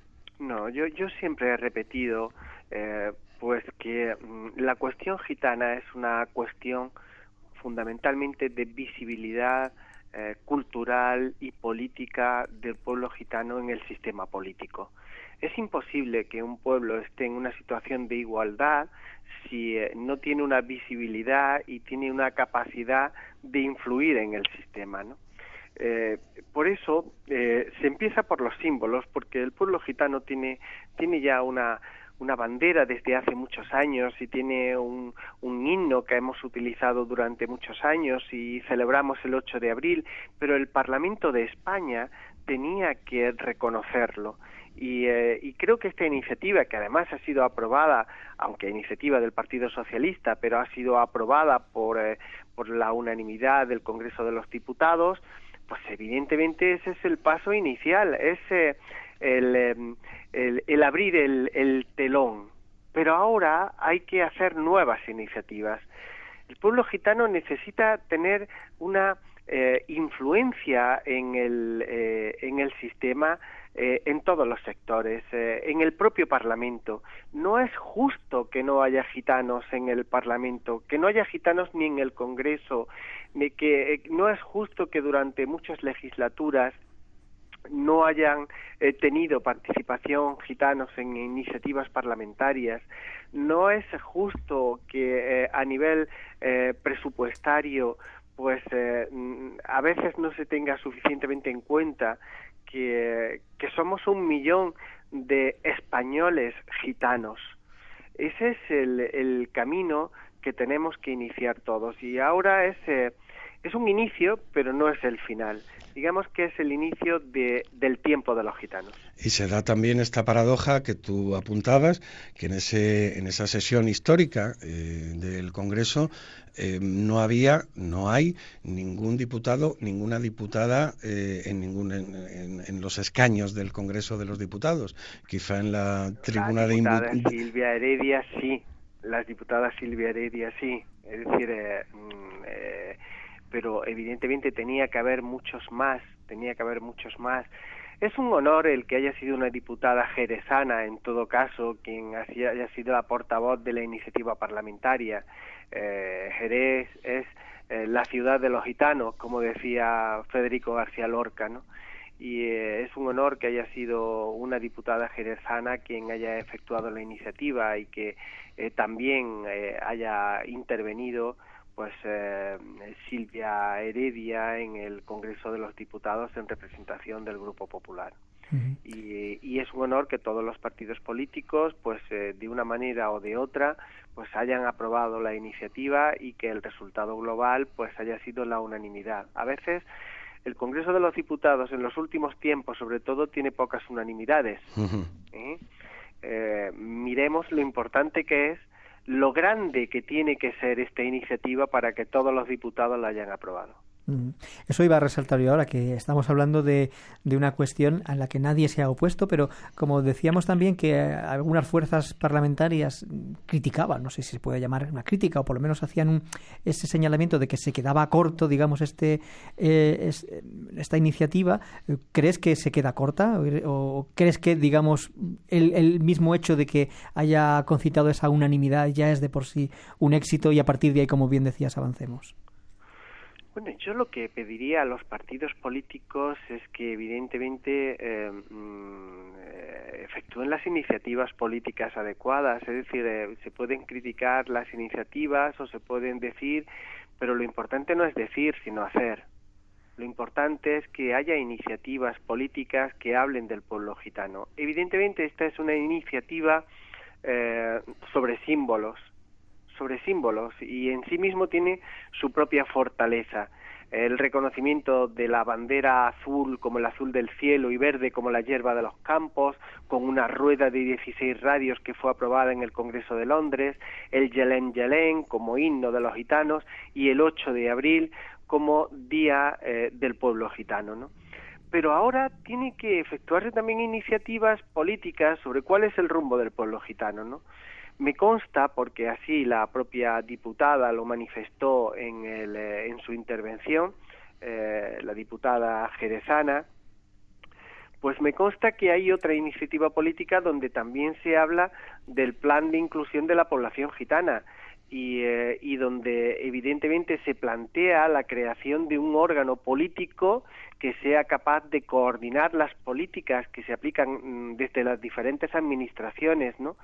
No, yo, yo siempre he repetido eh, pues que mm, la cuestión gitana es una cuestión fundamentalmente de visibilidad eh, cultural y política del pueblo gitano en el sistema político. Es imposible que un pueblo esté en una situación de igualdad si eh, no tiene una visibilidad y tiene una capacidad de influir en el sistema, ¿no? Eh, por eso eh, se empieza por los símbolos, porque el pueblo gitano tiene tiene ya una una bandera desde hace muchos años y tiene un, un himno que hemos utilizado durante muchos años y celebramos el ocho de abril, pero el Parlamento de España tenía que reconocerlo. Y, eh, y creo que esta iniciativa, que además ha sido aprobada, aunque iniciativa del Partido Socialista, pero ha sido aprobada por, eh, por la unanimidad del Congreso de los Diputados, pues evidentemente ese es el paso inicial, es eh, el, eh, el, el abrir el, el telón. Pero ahora hay que hacer nuevas iniciativas. El pueblo gitano necesita tener una eh, influencia en el, eh, en el sistema, Eh, en todos los sectores, eh, en el propio Parlamento. No es justo que no haya gitanos en el Parlamento, que no haya gitanos ni en el Congreso, ni que eh, no es justo que durante muchas legislaturas no hayan eh, tenido participación gitanos en iniciativas parlamentarias. No es justo que eh, a nivel eh, presupuestario pues eh, a veces no se tenga suficientemente en cuenta que, que somos un millón de españoles gitanos. Ese es el, el camino que tenemos que iniciar todos, y ahora es, eh, es un inicio, pero no es el final. Digamos que es el inicio de, del tiempo de los gitanos. Y se da también esta paradoja que tú apuntabas, que en ese en esa sesión histórica eh, del Congreso eh, no había, no hay ningún diputado, ninguna diputada eh, en, ningún, en, en, en los escaños del Congreso de los Diputados. Quizá en la tribuna de... La diputada Silvia Heredia sí, las diputadas Silvia Heredia sí, es decir... Eh, eh, pero evidentemente tenía que haber muchos más, tenía que haber muchos más. Es un honor el que haya sido una diputada jerezana, en todo caso, quien haya sido la portavoz de la iniciativa parlamentaria. Eh, Jerez es eh, la ciudad de los gitanos, como decía Federico García Lorca, ¿no? Y eh, es un honor que haya sido una diputada jerezana quien haya efectuado la iniciativa y que eh, también eh, haya intervenido pues eh, Silvia Heredia en el Congreso de los Diputados en representación del Grupo Popular. Uh-huh. y, y es un honor que todos los partidos políticos, pues eh, de una manera o de otra, pues hayan aprobado la iniciativa y que el resultado global pues haya sido la unanimidad. A veces el Congreso de los Diputados en los últimos tiempos, sobre todo, tiene pocas unanimidades. Uh-huh. ¿Eh? Eh, miremos lo importante que es, lo grande que tiene que ser esta iniciativa para que todos los diputados la hayan aprobado. Eso iba a resaltar yo ahora, que estamos hablando de, de una cuestión a la que nadie se ha opuesto, pero como decíamos también que algunas fuerzas parlamentarias criticaban, no sé si se puede llamar una crítica, o por lo menos hacían un, ese señalamiento de que se quedaba corto, digamos, este eh, es, esta iniciativa. ¿Crees que se queda corta? ¿O crees que, digamos, el, el mismo hecho de que haya concitado esa unanimidad ya es de por sí un éxito y a partir de ahí, como bien decías, avancemos? Bueno, yo lo que pediría a los partidos políticos es que evidentemente eh, eh, efectúen las iniciativas políticas adecuadas, es decir, eh, se pueden criticar las iniciativas o se pueden decir, pero lo importante no es decir, sino hacer. Lo importante es que haya iniciativas políticas que hablen del pueblo gitano. Evidentemente esta es una iniciativa eh, sobre símbolos, sobre símbolos y en sí mismo tiene su propia fortaleza. El reconocimiento de la bandera azul como el azul del cielo y verde como la hierba de los campos, con una rueda de dieciséis radios que fue aprobada en el Congreso de Londres, el Yelén Yelén como himno de los gitanos y el ocho de abril como Día eh, del Pueblo Gitano, ¿no? Pero ahora tiene que efectuarse también iniciativas políticas sobre cuál es el rumbo del pueblo gitano, ¿no? Me consta, porque así la propia diputada lo manifestó en, el, eh, en su intervención, eh, la diputada jerezana, pues me consta que hay otra iniciativa política donde también se habla del plan de inclusión de la población gitana y, eh, y donde evidentemente se plantea la creación de un órgano político que sea capaz de coordinar las políticas que se aplican desde las diferentes administraciones, ¿no?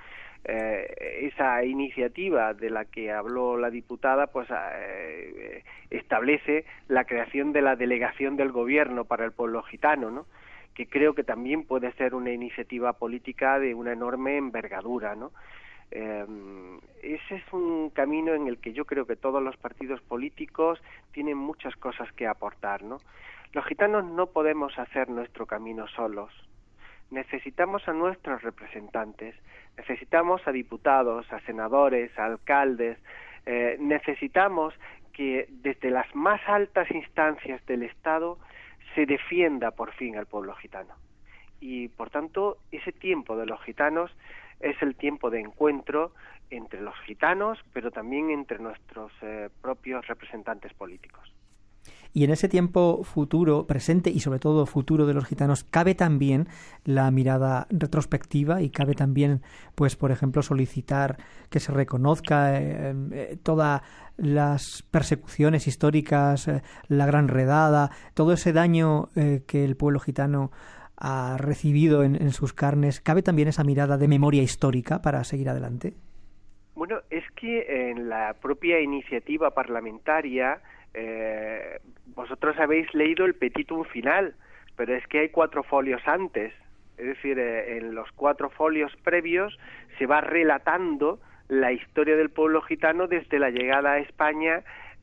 Eh, esa iniciativa de la que habló la diputada pues eh, establece la creación de la delegación del gobierno para el pueblo gitano, ¿no? Que creo que también puede ser una iniciativa política de una enorme envergadura, ¿no? Eh, ese es un camino en el que yo creo que todos los partidos políticos tienen muchas cosas que aportar, ¿no? Los gitanos no podemos hacer nuestro camino solos. Necesitamos a nuestros representantes, necesitamos a diputados, a senadores, a alcaldes, eh, necesitamos que desde las más altas instancias del Estado se defienda por fin al pueblo gitano. Y por tanto, ese tiempo de los gitanos es el tiempo de encuentro entre los gitanos, pero también entre nuestros eh, propios representantes políticos. Y en ese tiempo futuro, presente y sobre todo futuro de los gitanos, cabe también la mirada retrospectiva y cabe también, pues, por ejemplo, solicitar que se reconozca eh, eh, todas las persecuciones históricas, eh, la Gran Redada, todo ese daño eh, que el pueblo gitano ha recibido en, en sus carnes. ¿Cabe también esa mirada de memoria histórica para seguir adelante? Bueno, es que en la propia iniciativa parlamentaria Eh, vosotros habéis leído el petitum final, pero es que hay cuatro folios antes, es decir, eh, en los cuatro folios previos se va relatando la historia del pueblo gitano desde la llegada a España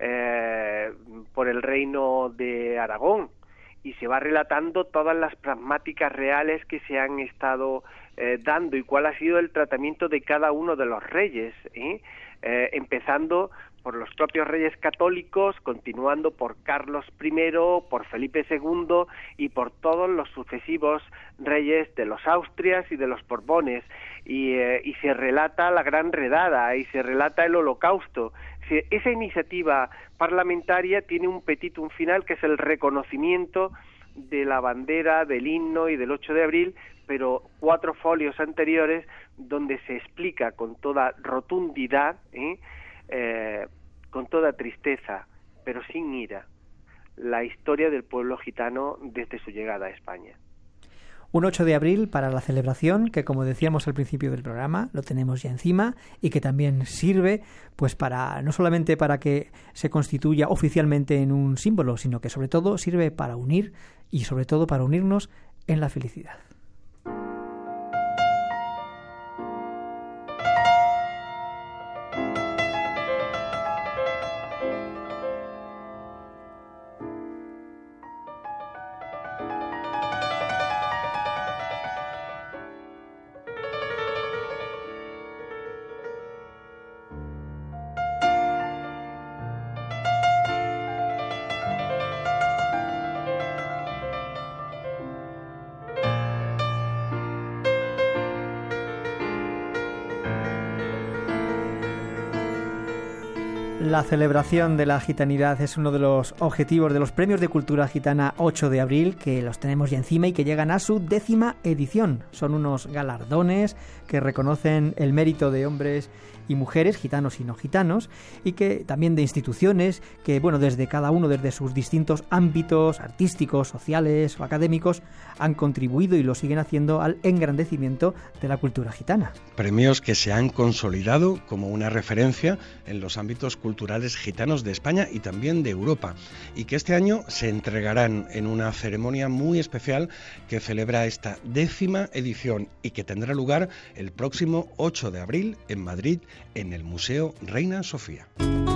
eh, por el reino de Aragón, y se va relatando todas las pragmáticas reales que se han estado eh, dando y cuál ha sido el tratamiento de cada uno de los reyes, ¿eh? Eh, empezando por los propios reyes católicos, continuando por Carlos primero, por Felipe segundo y por todos los sucesivos reyes de los Austrias y de los Borbones, y, eh, y se relata la Gran Redada y se relata el Holocausto. Esa iniciativa parlamentaria tiene un petitum final que es el reconocimiento de la bandera, del himno y del ocho de abril, pero cuatro folios anteriores donde se explica con toda rotundidad, ¿eh? Eh, con toda tristeza, pero sin ira, la historia del pueblo gitano desde su llegada a España. Un ocho de abril para la celebración que, como decíamos al principio del programa, lo tenemos ya encima y que también sirve pues para no solamente para que se constituya oficialmente en un símbolo, sino que sobre todo sirve para unir y sobre todo para unirnos en la felicidad. La celebración de la gitanidad es uno de los objetivos de los Premios de Cultura Gitana ocho de abril, que los tenemos ya encima y que llegan a su décima edición. Son unos galardones que reconocen el mérito de hombres y mujeres, gitanos y no gitanos, y que también de instituciones que, bueno, desde cada uno, desde sus distintos ámbitos artísticos, sociales o académicos, han contribuido y lo siguen haciendo al engrandecimiento de la cultura gitana. Premios que se han consolidado como una referencia en los ámbitos culturales gitanos de España y también de Europa, y que este año se entregarán en una ceremonia muy especial que celebra esta décima edición y que tendrá lugar el próximo ocho de abril en Madrid, en el Museo Reina Sofía.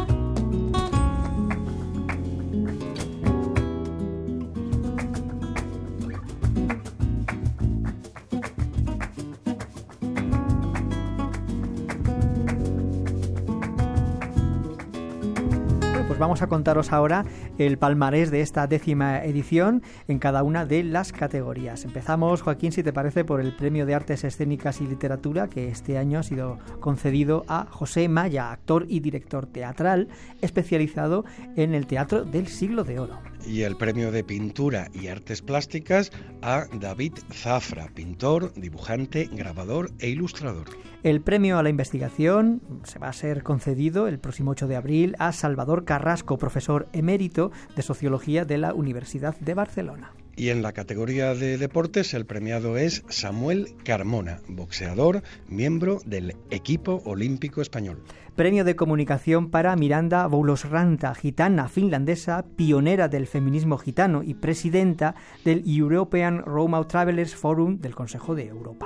Vamos a contaros ahora el palmarés de esta décima edición en cada una de las categorías. Empezamos, Joaquín, si te parece, por el Premio de Artes Escénicas y Literatura, que este año ha sido concedido a José Maya, actor y director teatral especializado en el teatro del Siglo de Oro. Y el Premio de Pintura y Artes Plásticas a David Zafra, pintor, dibujante, grabador e ilustrador. El Premio a la Investigación se va a ser concedido el próximo ocho de abril a Salvador Carrasco, profesor emérito de Sociología de la Universidad de Barcelona. Y en la categoría de deportes el premiado es Samuel Carmona, boxeador, miembro del equipo olímpico español. Premio de Comunicación para Miranda Boulosranta, gitana finlandesa, pionera del feminismo gitano y presidenta del European Roma Travelers Forum del Consejo de Europa.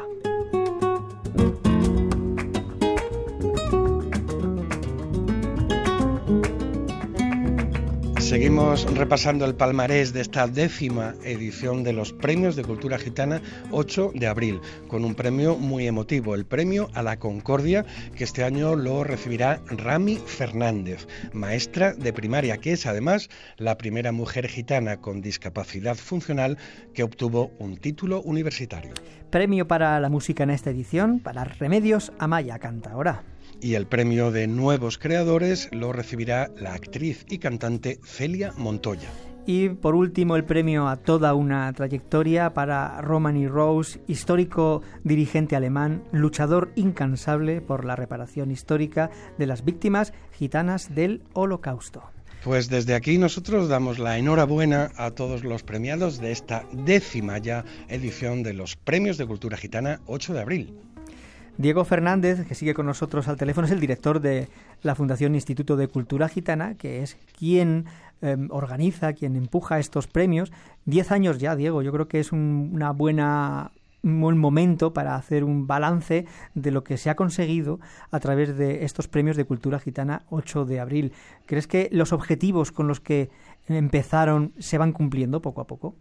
Seguimos repasando el palmarés de esta décima edición de los Premios de Cultura Gitana ocho de abril, con un premio muy emotivo, el Premio a la Concordia, que este año lo recibirá Rami Fernández, maestra de primaria, que es además la primera mujer gitana con discapacidad funcional que obtuvo un título universitario. Premio para la música en esta edición para Remedios Amaya, cantaora. Y el premio de Nuevos Creadores lo recibirá la actriz y cantante Celia Montoya. Y por último el premio a toda una trayectoria para Romany Rose, histórico dirigente alemán, luchador incansable por la reparación histórica de las víctimas gitanas del Holocausto. Pues desde aquí nosotros damos la enhorabuena a todos los premiados de esta décima ya edición de los Premios de Cultura Gitana ocho de abril. Diego Fernández, que sigue con nosotros al teléfono, es el director de la Fundación Instituto de Cultura Gitana, que es quien eh, organiza, quien empuja estos premios. Diez años ya, Diego, yo creo que es un, una buena, un buen momento para hacer un balance de lo que se ha conseguido a través de estos premios de Cultura Gitana ocho de abril. ¿Crees que los objetivos con los que empezaron se van cumpliendo poco a poco?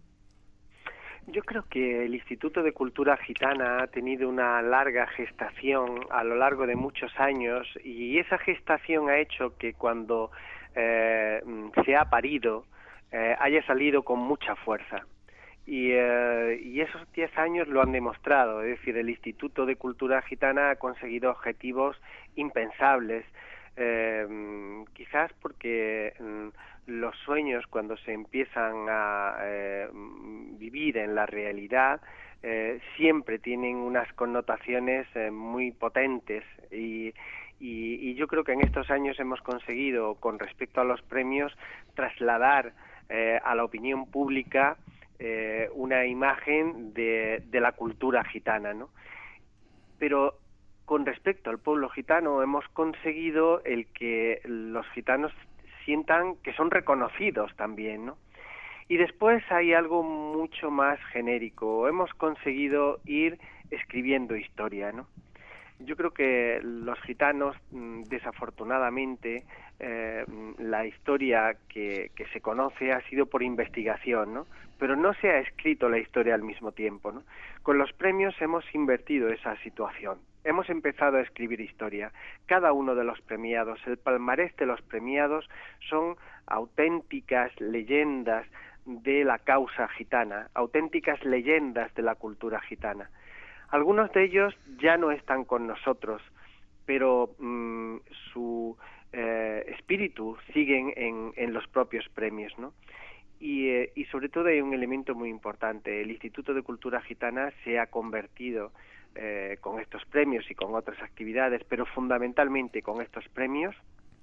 Yo creo que el Instituto de Cultura Gitana ha tenido una larga gestación a lo largo de muchos años y esa gestación ha hecho que cuando eh, se ha parido eh, haya salido con mucha fuerza. Y, eh, y esos diez años lo han demostrado, es decir, el Instituto de Cultura Gitana ha conseguido objetivos impensables, eh, quizás porque mm, los sueños cuando se empiezan a eh, vivir en la realidad eh, siempre tienen unas connotaciones eh, muy potentes y, y, y yo creo que en estos años hemos conseguido, con respecto a los premios, trasladar eh, a la opinión pública eh, una imagen de, de la cultura gitana, ¿no? Pero con respecto al pueblo gitano hemos conseguido el que los gitanos sientan que son reconocidos también, ¿no? Y después hay algo mucho más genérico. Hemos conseguido ir escribiendo historia, ¿no? Yo creo que los gitanos, desafortunadamente, eh, la historia que, que se conoce ha sido por investigación, ¿no? Pero no se ha escrito la historia al mismo tiempo, ¿no? Con los premios hemos invertido esa situación. Hemos empezado a escribir historia. Cada uno de los premiados, el palmarés de los premiados, son auténticas leyendas de la causa gitana, auténticas leyendas de la cultura gitana. Algunos de ellos ya no están con nosotros, pero mmm, su eh, espíritu siguen en, en los propios premios, ¿no? Y, eh, y sobre todo hay un elemento muy importante. El Instituto de Cultura Gitana se ha convertido eh, con estos premios y con otras actividades, pero fundamentalmente con estos premios,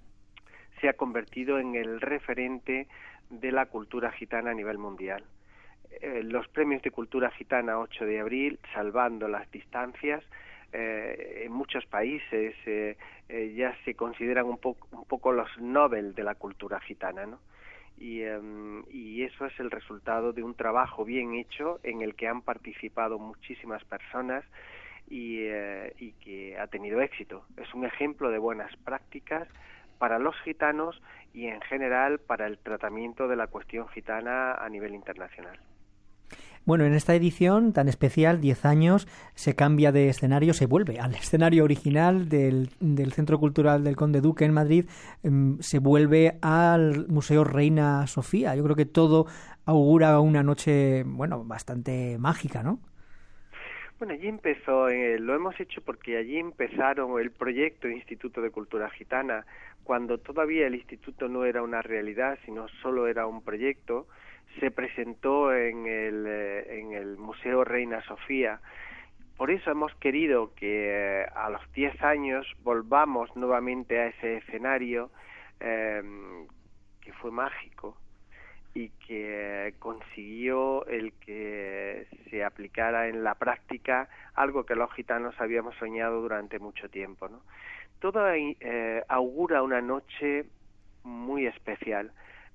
se ha convertido en el referente de la cultura gitana a nivel mundial. Eh, los premios de cultura gitana ocho de abril, salvando las distancias, eh, en muchos países eh, eh, ya se consideran un poco, un poco los Nobel de la cultura gitana, ¿no? Y, um, y eso es el resultado de un trabajo bien hecho en el que han participado muchísimas personas y, eh, y que ha tenido éxito. Es un ejemplo de buenas prácticas para los gitanos y en general para el tratamiento de la cuestión gitana a nivel internacional. Bueno, en esta edición tan especial, diez años, se cambia de escenario, se vuelve al escenario original del, del Centro Cultural del Conde Duque en Madrid, eh, se vuelve al Museo Reina Sofía. Yo creo que todo augura una noche, bueno, bastante mágica, ¿no? Bueno, allí empezó, eh, lo hemos hecho porque allí empezaron el proyecto Instituto de Cultura Gitana, cuando todavía el instituto no era una realidad, sino solo era un proyecto. Se presentó en el, eh, en el Museo Reina Sofía. Por eso hemos querido que eh, a los diez años volvamos nuevamente a ese escenario eh, que fue mágico y que eh, consiguió el que se aplicara en la práctica algo que los gitanos habíamos soñado durante mucho tiempo, ¿no? Todo eh, augura una noche muy especial.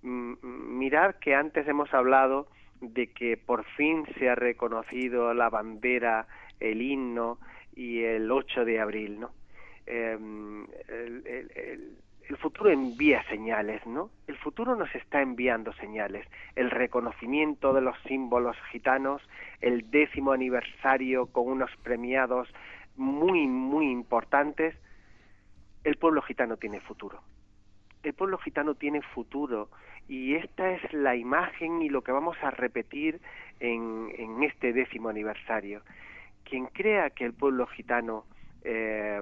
Mirad que antes hemos hablado de que por fin se ha reconocido la bandera, el himno y el ocho de abril, ¿no? Eh, el, el, el, el futuro envía señales, ¿no? El futuro nos está enviando señales. El reconocimiento de los símbolos gitanos, el décimo aniversario con unos premiados muy, muy importantes. El pueblo gitano tiene futuro. El pueblo gitano tiene futuro y esta es la imagen y lo que vamos a repetir en, en este décimo aniversario. Quien crea que el pueblo gitano eh,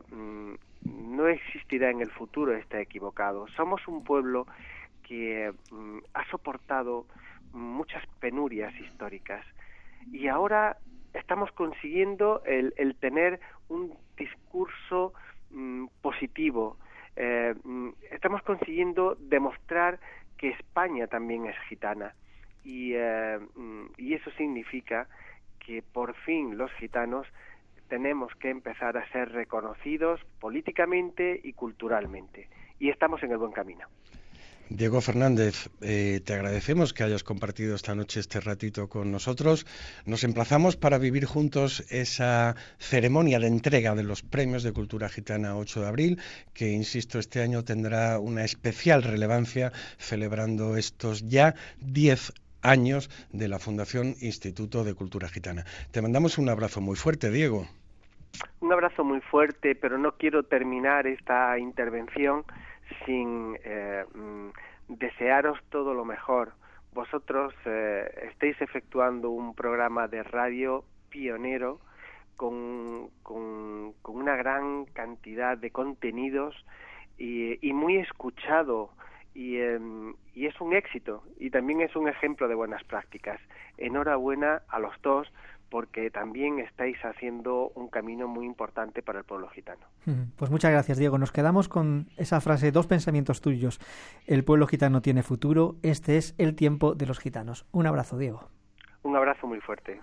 no existirá en el futuro está equivocado. Somos un pueblo que mm, ha soportado muchas penurias históricas y ahora estamos consiguiendo el, el tener un discurso mm, positivo. Eh, estamos consiguiendo demostrar que España también es gitana y, eh, y eso significa que por fin los gitanos tenemos que empezar a ser reconocidos políticamente y culturalmente y estamos en el buen camino. Diego Fernández, eh, te agradecemos que hayas compartido esta noche este ratito con nosotros. Nos emplazamos para vivir juntos esa ceremonia de entrega de los Premios de Cultura Gitana ocho de abril, que, insisto, este año tendrá una especial relevancia celebrando estos ya diez años de la Fundación Instituto de Cultura Gitana. Te mandamos un abrazo muy fuerte, Diego. Un abrazo muy fuerte, pero no quiero terminar esta intervención sin eh, desearos todo lo mejor. Vosotros eh, estáis efectuando un programa de radio pionero con, con, con una gran cantidad de contenidos y, y muy escuchado y, eh, y es un éxito y también es un ejemplo de buenas prácticas. Enhorabuena a los dos, porque también estáis haciendo un camino muy importante para el pueblo gitano. Pues muchas gracias, Diego. Nos quedamos con esa frase, dos pensamientos tuyos. El pueblo gitano tiene futuro, este es el tiempo de los gitanos. Un abrazo, Diego. Un abrazo muy fuerte.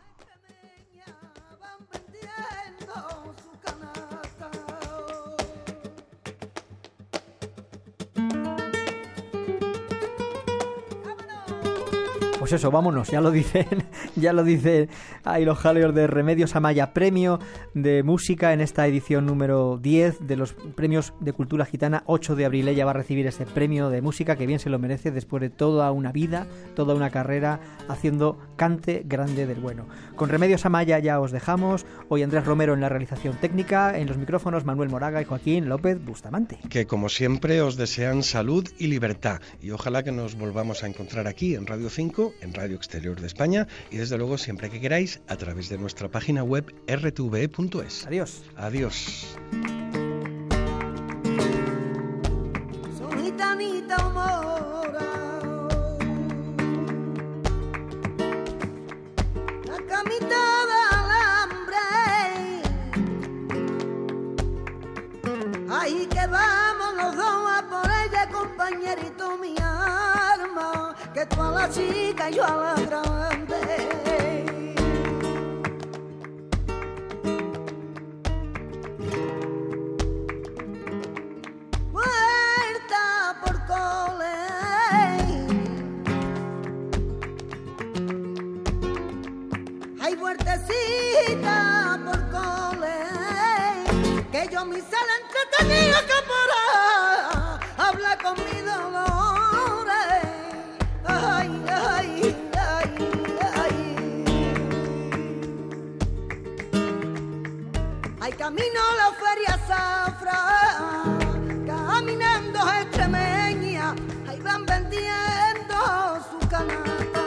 Pues eso, vámonos, ya lo dicen, ya lo dicen ahí los jaleos de Remedios Amaya, premio de música en esta edición número diez de los Premios de Cultura Gitana, ocho de abril. Ella va a recibir ese premio de música que bien se lo merece después de toda una vida, toda una carrera haciendo cante grande del bueno. Con Remedios Amaya ya os dejamos. Hoy Andrés Romero en la realización técnica, en los micrófonos Manuel Moraga y Joaquín López Bustamante. Que como siempre os desean salud y libertad y ojalá que nos volvamos a encontrar aquí en Radio cinco, en Radio Exterior de España y desde luego siempre que queráis a través de nuestra página web r t v punto es. Adiós. Adiós. manita mora. La camita de alambre, ahí que vamos los dos a por ella, compañerito, mi alma, que tú a la chica y yo a la grande. Vueltecita por cole, que yo mi sala entretenía que para hablar con mi dolores. Ay, ay, ay, ay. Ay, camino a la feria Zafra, caminando extremeña, ahí van vendiendo su canasta.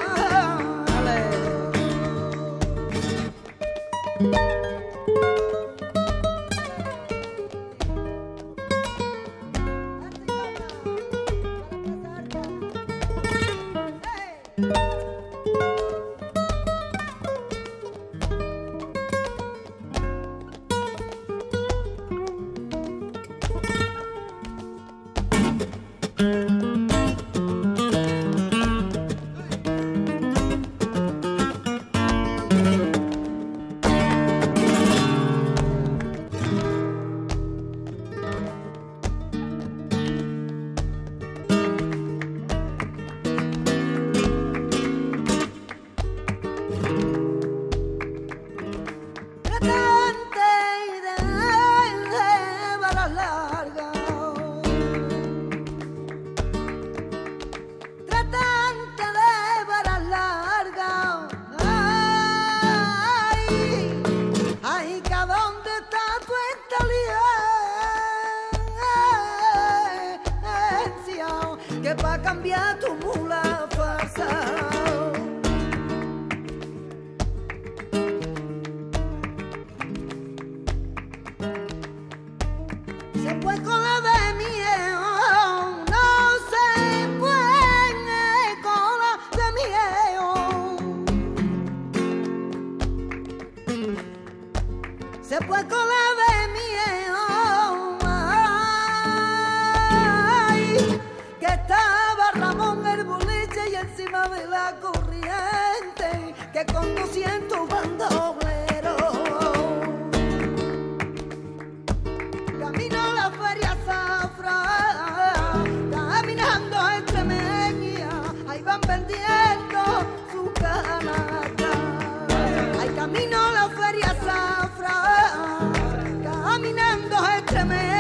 Se fue con la de miedo, ay, que estaba Ramón el boliche y encima de la corriente, que con doscientos bandolleros camino a la feria Zafra, caminando extremeña, ahí van vendiendo su canasta. Ay, camino a la feria Zafra, caminando extremeña,